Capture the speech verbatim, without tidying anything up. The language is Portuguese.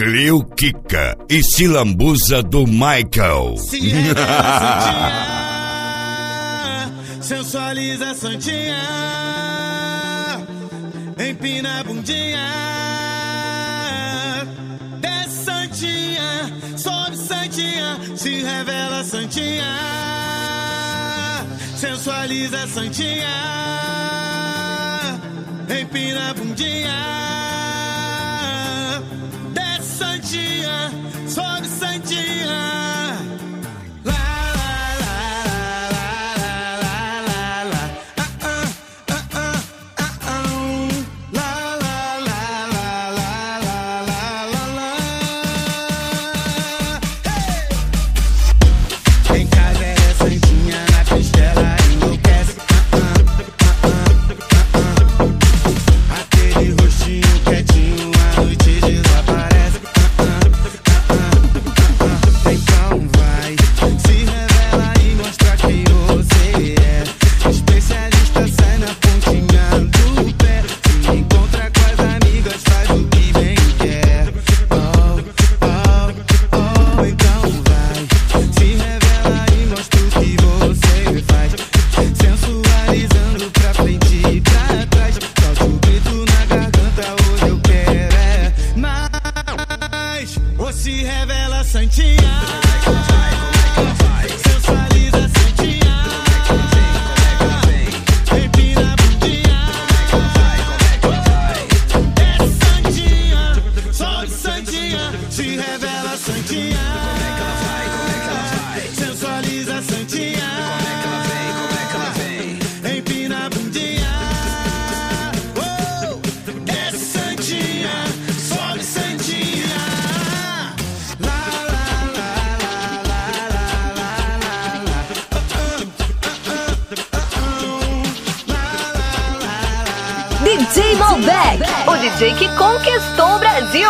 Cleo Kika e se lambuza do Michael. Se revela santinha, sensualiza santinha, empina a bundinha, desce santinha, sobe santinha, se revela santinha, sensualiza santinha, empina a bundinha, desce santinha, sobe santinha. Se revela santinha, sensualiza santinha, empina a bundinha, desce santinha, sobe santinha, se revela santinha, sensualiza santinha, empina a bundinha, desce santinha, sobe santinha. D J Malbec, o D J que conquistou o Brasil.